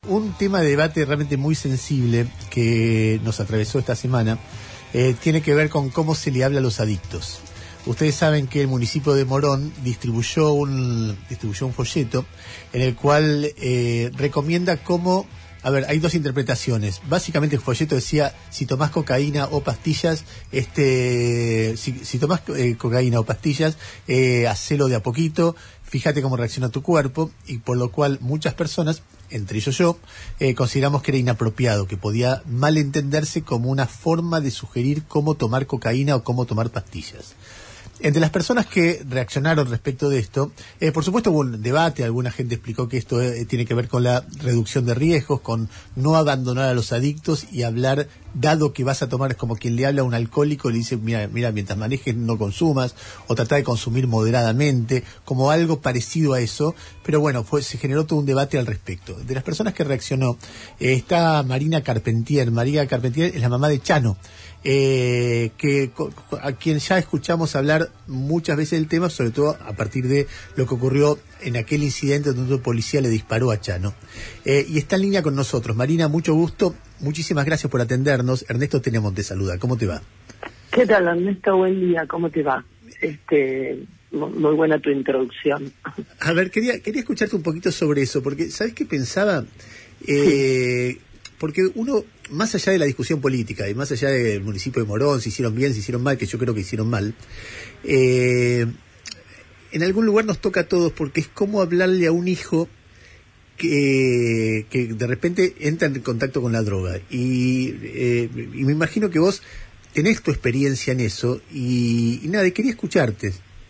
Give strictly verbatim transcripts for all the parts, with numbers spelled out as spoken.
Un tema de debate realmente muy sensible que nos atravesó esta semana eh, tiene que ver con cómo se le habla a los adictos. Ustedes saben que el municipio de Morón distribuyó un distribuyó un folleto en el cual eh, recomienda cómo... A ver, hay dos interpretaciones. Básicamente el folleto decía, si tomás cocaína o pastillas, este, si, si tomás eh, cocaína o pastillas, eh, hacelo de a poquito, fíjate cómo reacciona tu cuerpo, y por lo cual muchas personas, entre ellos yo, eh, consideramos que era inapropiado, que podía malentenderse como una forma de sugerir cómo tomar cocaína o cómo tomar pastillas. Entre las personas que reaccionaron respecto de esto, eh, por supuesto hubo un debate, alguna gente explicó que esto eh, tiene que ver con la reducción de riesgos, con no abandonar a los adictos y hablar, dado que vas a tomar, es como quien le habla a un alcohólico y le dice, mira, mira, mientras manejes no consumas, o trata de consumir moderadamente, como algo parecido a eso, pero bueno, fue, se generó todo un debate al respecto. De las personas que reaccionó, eh, está Marina Carpentier. María Carpentier es la mamá de Chano, eh, que a quien ya escuchamos hablar muchas veces del tema, sobre todo a partir de lo que ocurrió en aquel incidente donde un policía le disparó a Chano. Eh, y está en línea con nosotros. Marina, mucho gusto, muchísimas gracias por atendernos. Ernesto Tenemos te saluda, ¿cómo te va? ¿Qué tal, Ernesto? Buen día, ¿cómo te va? Este, muy buena tu introducción. A ver, quería quería escucharte un poquito sobre eso, porque ¿sabes qué pensaba? Eh, sí. Porque uno, más allá de la discusión política y más allá del municipio de Morón, si hicieron bien, si hicieron mal, que yo creo que hicieron mal, eh, en algún lugar nos toca a todos, porque es como hablarle a un hijo que, que de repente entra en contacto con la droga. Y, eh, y me imagino que vos tenés tu experiencia en eso, y, y nada, quería escucharte.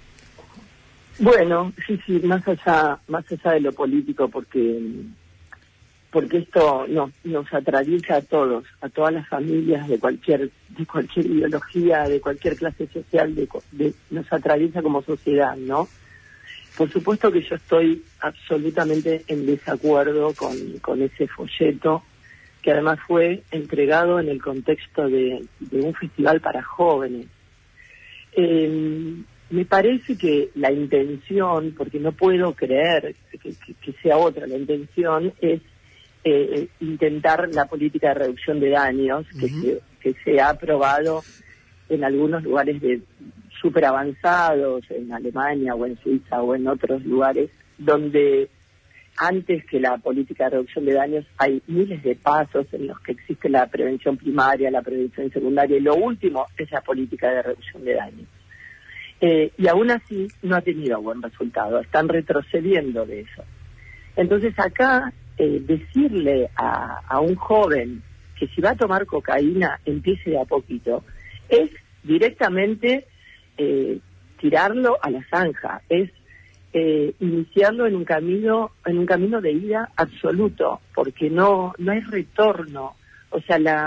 Bueno, sí, sí, más allá, más allá de lo político, porque... porque esto nos, nos atraviesa a todos, a todas las familias de cualquier de cualquier ideología, de cualquier clase social, de, de, nos atraviesa como sociedad, ¿no? Por supuesto que yo estoy absolutamente en desacuerdo con, con ese folleto, que además fue entregado en el contexto de, de un festival para jóvenes. Eh, me parece que la intención, porque no puedo creer que, que, que sea otra, la intención es Eh, intentar la política de reducción de daños que, uh-huh. se, que se ha aprobado en algunos lugares de súper avanzados, en Alemania o en Suiza o en otros lugares, donde antes que la política de reducción de daños hay miles de pasos en los que existe la prevención primaria, la prevención secundaria, y lo último es la política de reducción de daños. Eh, y aún así no ha tenido buen resultado, están retrocediendo de eso. Entonces acá Eh, decirle a, a un joven que si va a tomar cocaína empiece de a poquito es directamente eh, tirarlo a la zanja, es eh, iniciarlo en un camino en un camino de ida absoluto, porque no no hay retorno. O sea, la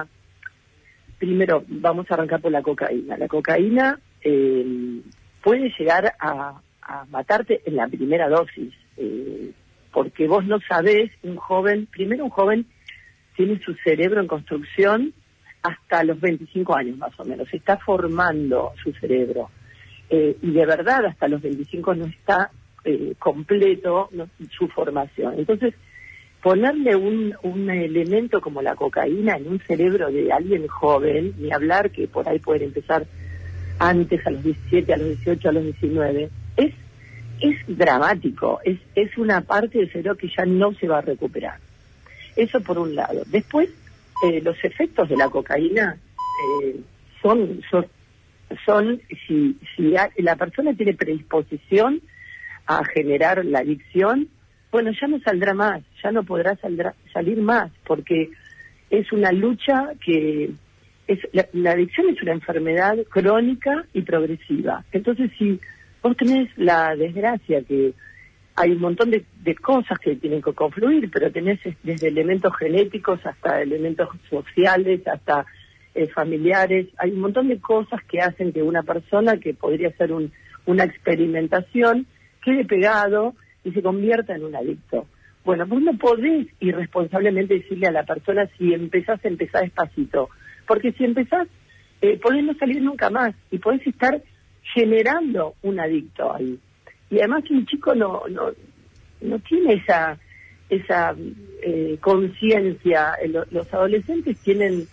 primero vamos a arrancar por la cocaína. La cocaína eh, puede llegar a, a matarte en la primera dosis. Eh, porque vos no sabés, un joven, primero un joven tiene su cerebro en construcción hasta los veinticinco años más o menos, se está formando su cerebro, eh, y de verdad hasta los veinticinco no está eh, completo no, su formación. Entonces, ponerle un, un elemento como la cocaína en un cerebro de alguien joven, ni hablar que por ahí pueden empezar antes, a los diecisiete, a los dieciocho, a los diecinueve, es es dramático, es es una parte del cerebro que ya no se va a recuperar. Eso por un lado. Después, eh, los efectos de la cocaína eh, son, son, son si, si la persona tiene predisposición a generar la adicción, bueno, ya no saldrá más, ya no podrá saldrá, salir más, porque es una lucha que... es la, la adicción es una enfermedad crónica y progresiva. Entonces, si vos tenés la desgracia que hay un montón de, de cosas que tienen que confluir, pero tenés desde elementos genéticos hasta elementos sociales, hasta eh, familiares, hay un montón de cosas que hacen que una persona que podría ser un, una experimentación quede pegado y se convierta en un adicto. Bueno, vos no podés irresponsablemente decirle a la persona si empezás, empezá despacito, porque si empezás, eh, podés no salir nunca más y podés estar generando un adicto ahí. Y además que un chico no no no tiene esa esa eh, conciencia. Los adolescentes tienen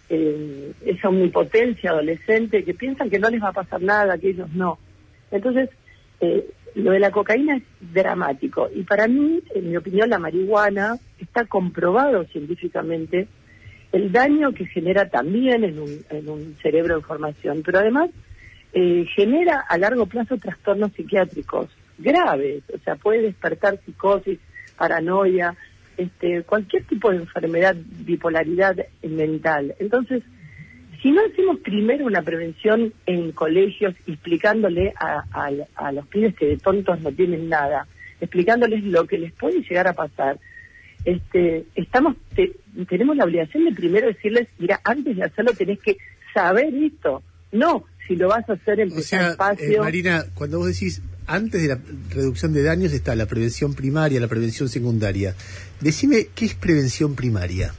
eh, esa omnipotencia adolescente que piensan que no les va a pasar nada, que ellos no. Entonces, eh, lo de la cocaína es dramático. Y para mí, en mi opinión, la marihuana está comprobado científicamente el daño que genera también en un, en un cerebro en formación, pero además eh, genera a largo plazo trastornos psiquiátricos graves, o sea, puede despertar psicosis, paranoia, este, cualquier tipo de enfermedad, bipolaridad mental. Entonces, si no hacemos primero una prevención en colegios, explicándole a, a, a los pibes que de tontos no tienen nada, explicándoles lo que les puede llegar a pasar, este, estamos te, tenemos la obligación de primero decirles, mira, antes de hacerlo tenés que saber esto. No, si lo vas a hacer en o sea, espacio... Eh, Marina, cuando vos decís, antes de la reducción de daños está la prevención primaria, la prevención secundaria. Decime, ¿qué es prevención primaria?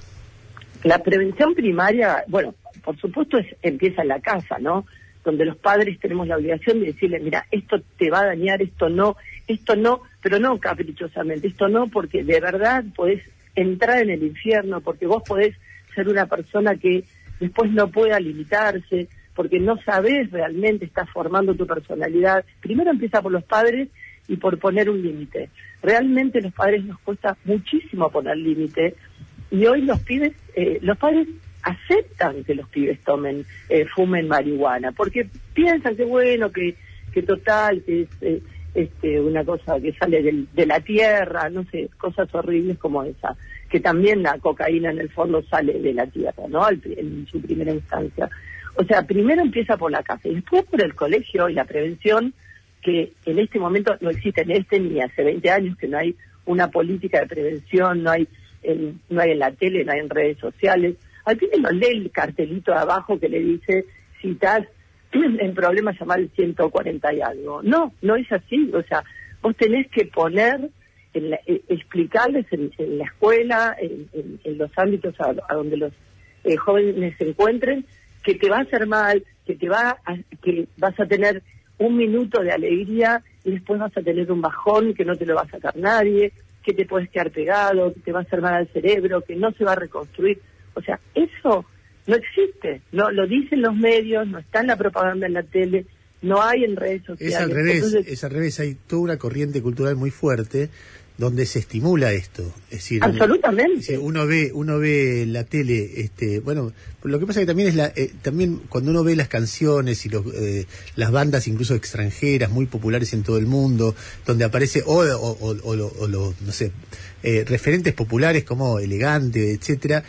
La prevención primaria, bueno, por supuesto es, empieza en la casa, ¿no? Donde los padres tenemos la obligación de decirle, mira, esto te va a dañar, esto no, esto no, pero no caprichosamente, esto no, porque de verdad podés entrar en el infierno, porque vos podés ser una persona que después no pueda limitarse, porque no sabés realmente, estás formando tu personalidad. Primero empieza por los padres y por poner un límite. Realmente a los padres nos cuesta muchísimo poner límite, y hoy los pibes, eh, los padres aceptan que los pibes tomen, eh, fumen marihuana, porque piensan que bueno, que, que total, que es eh, este, una cosa que sale del, de la tierra, no sé, cosas horribles como esa, que también la cocaína en el fondo sale de la tierra, ¿no? Al, en su primera instancia. O sea, primero empieza por la casa y después por el colegio y la prevención, que en este momento no existe, en este ni hace veinte años que no hay una política de prevención, no hay en, no hay en la tele, no hay en redes sociales. Al fin no lee el cartelito de abajo que le dice, si estás en problemas, llamar el ciento cuarenta y algo. No, no es así. O sea, vos tenés que poner, en la, eh, explicarles en, en la escuela, en, en, en los ámbitos a, a donde los eh, jóvenes se encuentren, que te va a hacer mal, que te va a, que vas a tener un minuto de alegría y después vas a tener un bajón que no te lo va a sacar nadie, que te puedes quedar pegado, que te va a hacer mal al cerebro, que no se va a reconstruir. O sea, eso no existe, no lo dicen los medios, no está en la propaganda en la tele, no hay en redes sociales. Es al revés, Entonces, es al revés, hay toda una corriente cultural muy fuerte donde se estimula esto, es decir, absolutamente. Es decir, uno ve, uno ve la tele, este, bueno, lo que pasa que también es la, eh, también cuando uno ve las canciones y los, eh, las bandas incluso extranjeras muy populares en todo el mundo, donde aparece o, o, o, o, o, o lo, no sé, eh, referentes populares como Elegante, etcétera,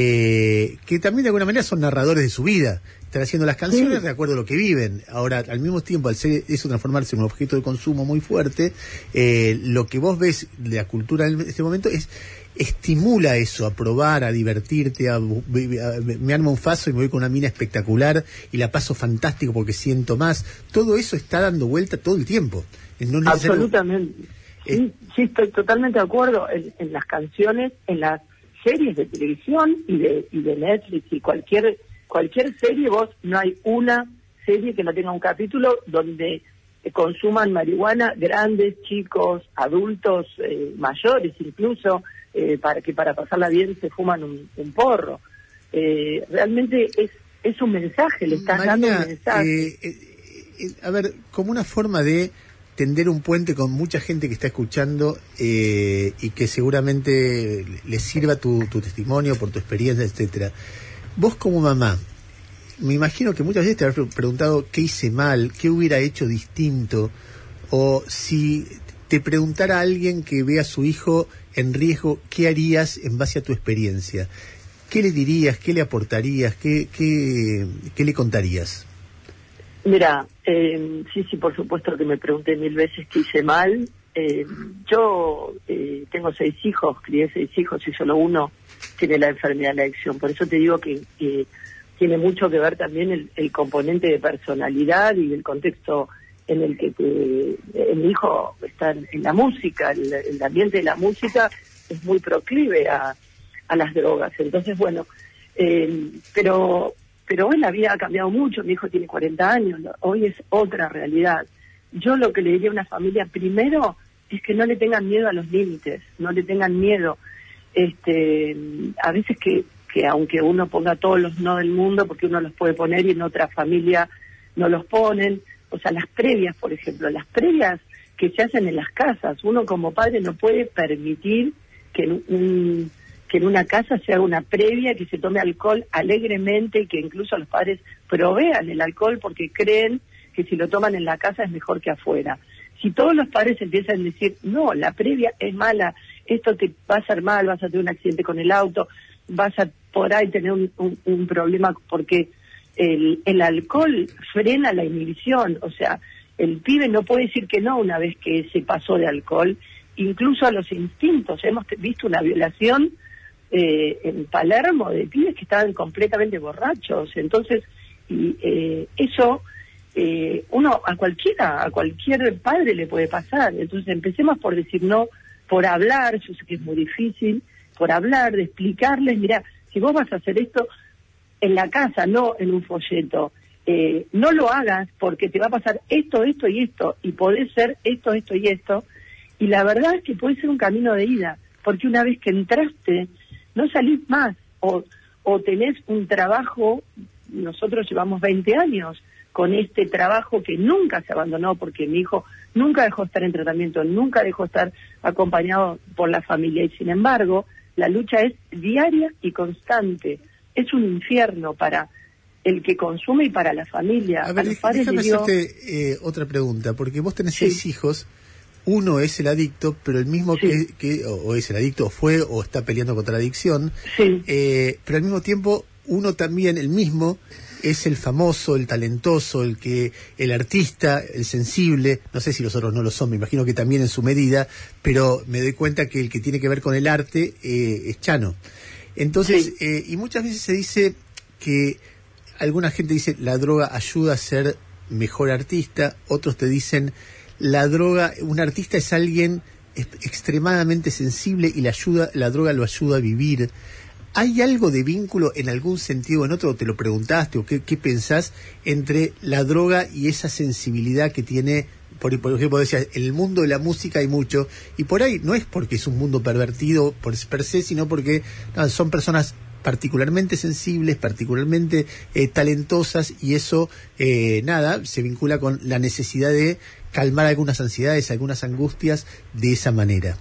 eh, que también de alguna manera son narradores de su vida. Están haciendo las canciones sí. de acuerdo a lo que viven. Ahora, al mismo tiempo, al ser eso transformarse en un objeto de consumo muy fuerte, eh, lo que vos ves de la cultura en este momento es estimula eso, a probar, a divertirte, a, a, me armo un faso y me voy con una mina espectacular y la paso fantástico porque siento más. Todo eso está dando vuelta todo el tiempo. No es absolutamente. Eh, sí, sí, estoy totalmente de acuerdo en, en las canciones, en las series de televisión y de, y de Netflix y cualquier... Cualquier serie, vos, no hay una serie que no tenga un capítulo donde eh, consuman marihuana grandes, chicos, adultos, eh, mayores incluso, eh, para que para pasarla bien se fuman un, un porro. Eh, realmente es es un mensaje, le estás Marina, dando un mensaje. Eh, eh, eh, a ver, como una forma de tender un puente con mucha gente que está escuchando eh, y que seguramente les sirva tu, tu testimonio por tu experiencia, etcétera. Vos como mamá, me imagino que muchas veces te habrás preguntado qué hice mal, qué hubiera hecho distinto, o si te preguntara a alguien que ve a su hijo en riesgo, ¿qué harías en base a tu experiencia? ¿Qué le dirías, qué le aportarías, qué, qué, qué le contarías? Mira, eh, sí, sí, por supuesto que me pregunté mil veces qué hice mal. Eh, yo eh, tengo seis hijos, crié seis hijos y solo uno tiene la enfermedad de la adicción. Por eso te digo que, que tiene mucho que ver también el, el componente de personalidad y el contexto en el que te, eh, mi hijo está en, en la música, el, el ambiente de la música es muy proclive a, a las drogas. Entonces, bueno, eh, pero pero hoy la vida ha cambiado mucho, mi hijo tiene cuarenta años, hoy es otra realidad. Yo lo que le diría a una familia, primero, es que no le tengan miedo a los límites, no le tengan miedo. Este, a veces que, que aunque uno ponga todos los no del mundo, porque uno los puede poner y en otra familia no los ponen, o sea, las previas, por ejemplo, las previas que se hacen en las casas, uno como padre no puede permitir que en, un, que en una casa se haga una previa, que se tome alcohol alegremente y que incluso los padres provean el alcohol porque creen que si lo toman en la casa es mejor que afuera. Si todos los padres empiezan a decir, no, la previa es mala, esto te va a hacer mal, vas a tener un accidente con el auto, vas a por ahí tener un, un, un problema porque el, el alcohol frena la inhibición, o sea, el pibe no puede decir que no una vez que se pasó de alcohol, incluso a los instintos. Hemos visto una violación eh, en Palermo de pibes que estaban completamente borrachos, entonces y, eh, eso eh, uno a cualquiera, a cualquier padre le puede pasar. Entonces empecemos por decir no, por hablar, yo sé que es muy difícil, por hablar, de explicarles, mira, si vos vas a hacer esto en la casa, no en un folleto, eh, no lo hagas porque te va a pasar esto, esto y esto, y podés ser esto, esto y esto, y la verdad es que puede ser un camino de ida, porque una vez que entraste, no salís más, o, o tenés un trabajo, nosotros llevamos veinte años con este trabajo que nunca se abandonó, porque mi hijo nunca dejó estar en tratamiento, nunca dejó estar acompañado por la familia, y sin embargo, la lucha es diaria y constante, es un infierno para el que consume y para la familia. A ver, a déjame dio... hacerte eh, otra pregunta, porque vos tenés sí. seis hijos, uno es el adicto, pero el mismo sí. que, que o, o es el adicto, o fue, o está peleando contra la adicción, sí. eh, pero al mismo tiempo uno también, el mismo, es el famoso, el talentoso, el que, el artista, el sensible, no sé si los otros no lo son, me imagino que también en su medida, pero me doy cuenta que el que tiene que ver con el arte eh, es Chano. Entonces, sí. eh, y muchas veces se dice que alguna gente dice la droga ayuda a ser mejor artista, otros te dicen la droga, un artista es alguien extremadamente sensible y la ayuda, la droga lo ayuda a vivir. ¿Hay algo de vínculo en algún sentido o en otro? ¿Te lo preguntaste o qué, qué pensás entre la droga y esa sensibilidad que tiene? Por, por ejemplo, decías, en el mundo de la música hay mucho, y por ahí no es porque es un mundo pervertido por per se, sino porque no, son personas particularmente sensibles, particularmente eh, talentosas, y eso, eh, nada, se vincula con la necesidad de calmar algunas ansiedades, algunas angustias de esa manera.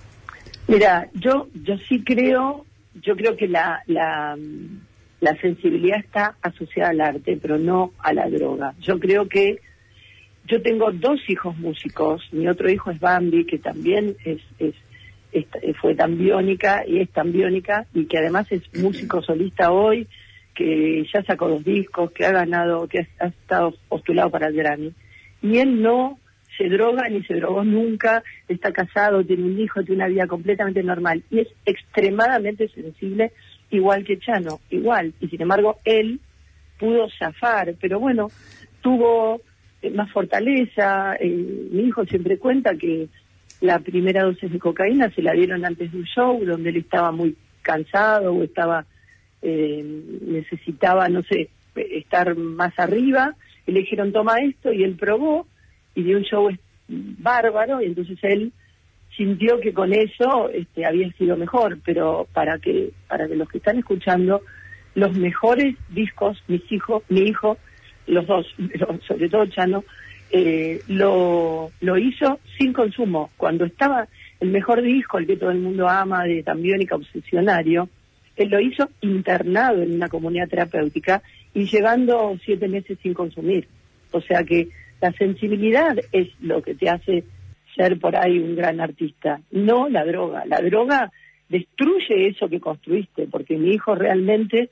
Mira, yo yo sí creo, yo creo que la, la, la sensibilidad está asociada al arte, pero no a la droga. Yo creo que yo tengo dos hijos músicos, mi otro hijo es Bambi, que también es, es, es fue tan biónica y es tan biónica, y que además es músico solista hoy, que ya sacó dos discos, que ha ganado, que ha, ha estado postulado para el Grammy. Y él no se droga ni se drogó nunca, está casado, tiene un hijo, tiene una vida completamente normal, y es extremadamente sensible, igual que Chano, igual, y sin embargo él pudo zafar, pero bueno, tuvo más fortaleza. Eh, mi hijo siempre cuenta que la primera dosis de cocaína se la dieron antes de un show donde él estaba muy cansado o estaba eh, necesitaba, no sé, estar más arriba, y le dijeron toma esto, y él probó y dio un show bárbaro, y entonces él sintió que con eso este, había sido mejor. Pero para que para que los que están escuchando, los mejores discos, mis hijos, mi hijo, los dos, pero sobre todo Chano, eh, lo, lo hizo sin consumo. Cuando estaba el mejor disco, el que todo el mundo ama, de Tan Biónica, Obsesionario, él lo hizo internado en una comunidad terapéutica y llevando siete meses sin consumir. O sea que la sensibilidad es lo que te hace ser por ahí un gran artista, no la droga. La droga destruye eso que construiste, porque mi hijo realmente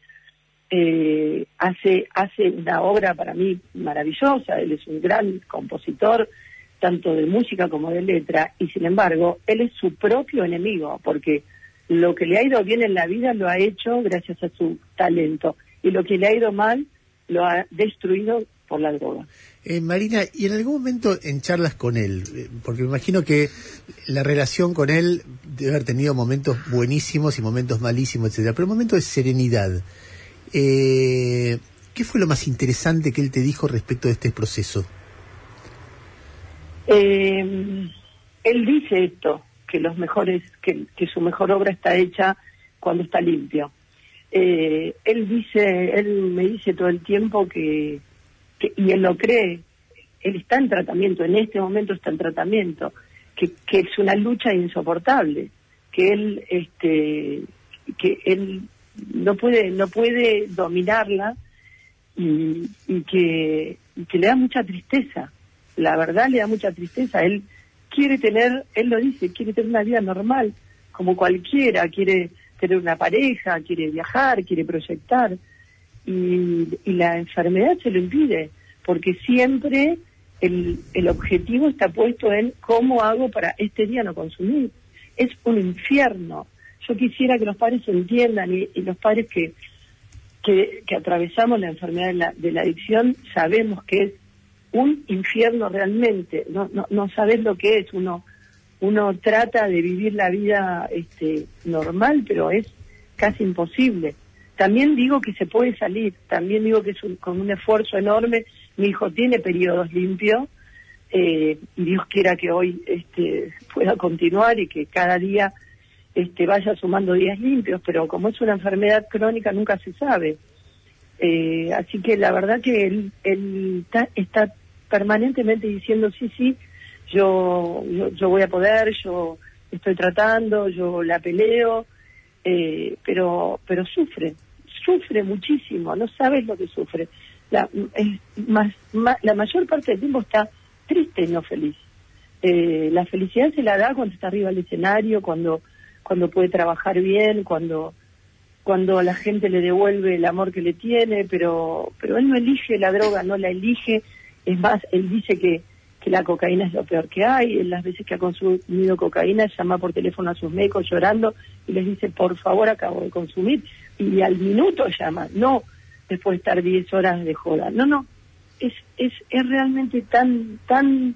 Eh, hace hace una obra para mí maravillosa. Él es un gran compositor, tanto de música como de letra, y sin embargo, él es su propio enemigo, porque lo que le ha ido bien en la vida lo ha hecho gracias a su talento, y lo que le ha ido mal lo ha destruido por la droga. Eh, Marina, ¿y en algún momento en charlas con él? Porque me imagino que la relación con él debe haber tenido momentos buenísimos y momentos malísimos, etcétera, pero momentos de serenidad. Eh, ¿Qué fue lo más interesante que él te dijo respecto de este proceso? Eh, él dice esto, que los mejores, que, que su mejor obra está hecha cuando está limpio. Eh, él dice, él me dice todo el tiempo que, que, y él lo cree, él está en tratamiento, en este momento está en tratamiento, que, que es una lucha insoportable, que él, este, que él no puede, no puede dominarla y, y que, y que le da mucha tristeza, la verdad le da mucha tristeza. Él quiere tener, él lo dice, quiere tener una vida normal, como cualquiera, quiere tener una pareja, quiere viajar, quiere proyectar, y, y la enfermedad se lo impide, porque siempre el, el objetivo está puesto en cómo hago para este día no consumir. Es un infierno. Yo quisiera que los padres entiendan, y, y los padres que, que, que atravesamos la enfermedad de la, de la adicción, sabemos que es un infierno realmente. No, no, no sabes lo que es. Uno uno trata de vivir la vida este, normal, pero es casi imposible. También digo que se puede salir, también digo que es un, con un esfuerzo enorme. Mi hijo tiene periodos limpios, eh, y Dios quiera que hoy este, pueda continuar y que cada día este, vaya sumando días limpios, pero como es una enfermedad crónica nunca se sabe. Eh, así que la verdad que él, él está, está permanentemente diciendo sí, sí, yo, yo, yo voy a poder, yo estoy tratando, yo la peleo, eh, pero, pero sufre, sufre muchísimo, no sabes lo que sufre. La, es más, más, la mayor parte del tiempo está triste y no feliz. Eh, la felicidad se la da cuando está arriba del escenario, cuando, cuando puede trabajar bien, cuando, cuando la gente le devuelve el amor que le tiene, pero, pero él no elige la droga, no la elige. Es más, él dice que, que la cocaína es lo peor que hay. Él, las veces que ha consumido cocaína, llama por teléfono a sus médicos llorando y les dice, por favor, acabo de consumir. Y al minuto llama, no después de estar diez horas de joda. No, no, es es, es realmente tan tan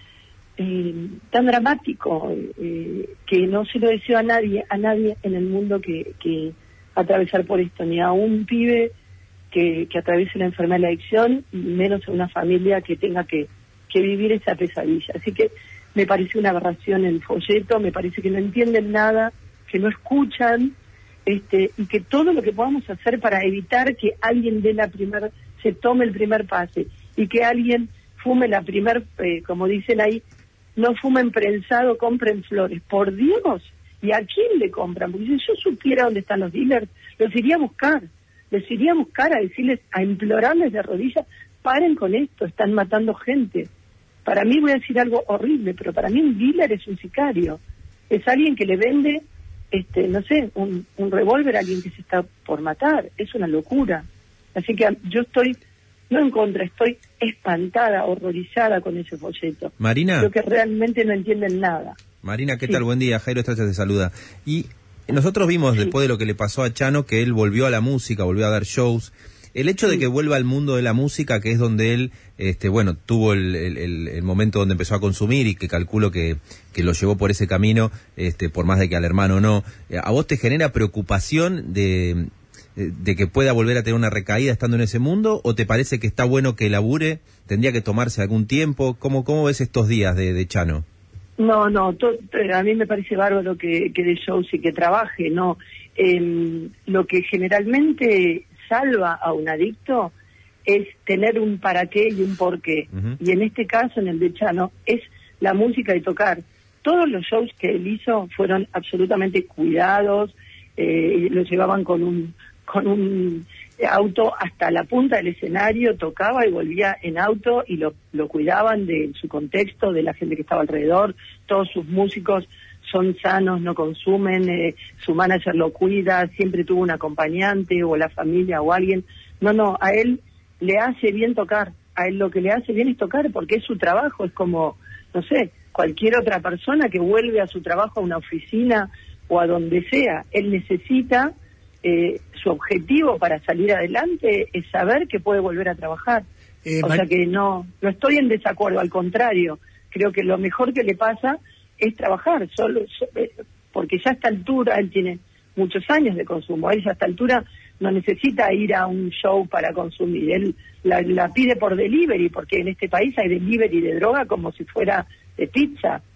eh, tan dramático eh, que no se lo deseo a nadie, a nadie en el mundo que, que atravesar por esto, ni a un pibe que, que atraviese la enfermedad de la adicción, y menos a una familia que tenga que, que vivir esa pesadilla. Así que me parece una aberración el folleto, me parece que no entienden nada, que no escuchan, este, y que todo lo que podamos hacer para evitar que alguien dé la primer, se tome el primer pase, y que alguien fume la primer, eh, como dicen ahí, no fumen prensado, compren flores. Por Dios, ¿y a quién le compran? Porque si yo supiera dónde están los dealers, los iría a buscar, les iría a buscar a decirles, a implorarles de rodillas, paren con esto, están matando gente. Para mí, voy a decir algo horrible, pero para mí un dealer es un sicario, es alguien que le vende, este, no sé, un, un revólver a alguien que se está por matar, es una locura. Así que yo estoy, no en contra, estoy espantada, horrorizada con ese folleto. Marina. Creo que realmente no entienden nada. Marina, ¿qué Sí. tal? Buen día, Jairo Estrella te saluda. Y nosotros vimos, sí, después de lo que le pasó a Chano, que él volvió a la música, volvió a dar shows. El hecho de que vuelva al mundo de la música, que es donde él, este, bueno, tuvo el, el, el momento donde empezó a consumir y que calculo que, que lo llevó por ese camino, este, por más de que al hermano no, ¿a vos te genera preocupación de, de que pueda volver a tener una recaída estando en ese mundo? ¿O te parece que está bueno que labure? ¿Tendría que tomarse algún tiempo? ¿Cómo, cómo ves estos días de, de Chano? No, no, to, a mí me parece bárbaro que, que de shows y que trabaje, no. Eh, lo que generalmente salva a un adicto es tener un para qué y un por qué. Uh-huh. Y en este caso, en el de Chano, es la música y tocar. Todos los shows que él hizo fueron absolutamente cuidados, eh, lo llevaban con un con un auto hasta la punta del escenario, tocaba y volvía en auto, y lo, lo cuidaban de su contexto, de la gente que estaba alrededor. Todos sus músicos son sanos, no consumen, eh, su manager lo cuida, siempre tuvo un acompañante o la familia o alguien. No, no, a él le hace bien tocar, a él lo que le hace bien es tocar, porque es su trabajo, es como, no sé, cualquier otra persona que vuelve a su trabajo, a una oficina o a donde sea. Él necesita, eh, su objetivo para salir adelante es saber que puede volver a trabajar. Eh, o sea que no, no estoy en desacuerdo, al contrario, creo que lo mejor que le pasa es trabajar, solo, porque ya a esta altura, él tiene muchos años de consumo, él ya a esta altura no necesita ir a un show para consumir, él la, la pide por delivery, porque en este país hay delivery de droga como si fuera de pizza.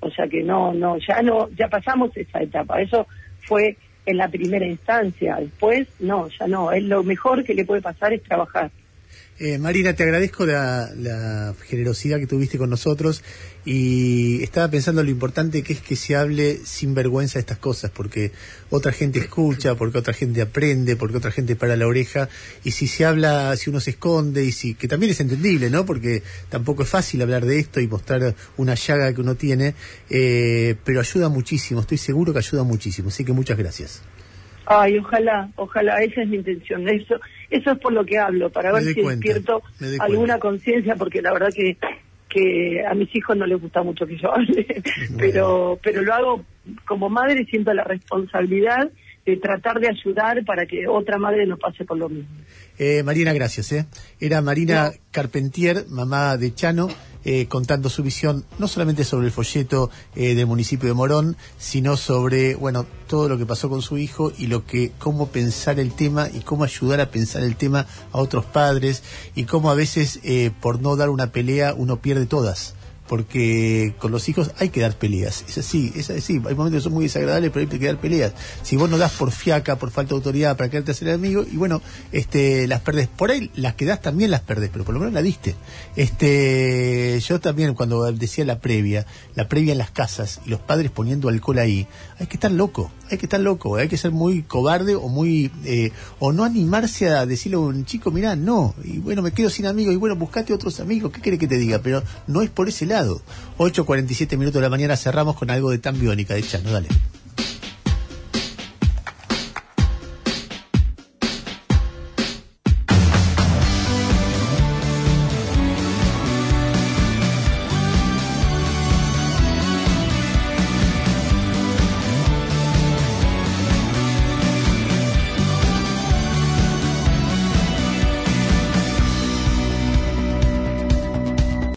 O sea que no, no, ya no, ya pasamos esa etapa. Eso fue en la primera instancia. Después, no, ya no. Es lo mejor que le puede pasar es trabajar. Eh, Marina, te agradezco la, la generosidad que tuviste con nosotros y estaba pensando lo importante que es que se hable sin vergüenza de estas cosas, porque otra gente escucha, porque otra gente aprende, porque otra gente para la oreja, y si se habla, si uno se esconde, y si que también es entendible, ¿no? Porque tampoco es fácil hablar de esto y mostrar una llaga que uno tiene, eh, pero ayuda muchísimo, estoy seguro que ayuda muchísimo, así que muchas gracias. Ay, ojalá, ojalá, esa es mi intención. Eso eso es por lo que hablo, para ver si cuenta, despierto alguna conciencia, porque la verdad que que a mis hijos no les gusta mucho que yo hable, bueno. pero pero lo hago como madre, siento la responsabilidad de tratar de ayudar para que otra madre no pase por lo mismo. Eh, Marina, gracias. ¿eh? Era Marina no. Carpentier, mamá de Chano, eh, contando su visión no solamente sobre el folleto eh, del municipio de Morón, sino sobre, bueno, todo lo que pasó con su hijo y lo que, cómo pensar el tema y cómo ayudar a pensar el tema a otros padres y cómo a veces eh, por no dar una pelea uno pierde todas. Porque con los hijos hay que dar peleas, es así, es así, hay momentos que son muy desagradables, pero hay que dar peleas. Si vos no das por fiaca, por falta de autoridad para quererte hacer amigo, y bueno, este, las perdés. Por ahí las que das también las perdés, pero por lo menos la diste. Este, yo también cuando decía la previa, la previa en las casas, y los padres poniendo alcohol ahí, hay que estar loco, hay que estar loco, hay que ser muy cobarde o muy, eh, o no animarse a decirle a un chico, mirá, no, y bueno, me quedo sin amigos, y bueno, buscate otros amigos, ¿qué querés que te diga? Pero no es por ese lado. ocho cuarenta y siete minutos de la mañana, cerramos con algo de Tan Biónica de Chano, dale.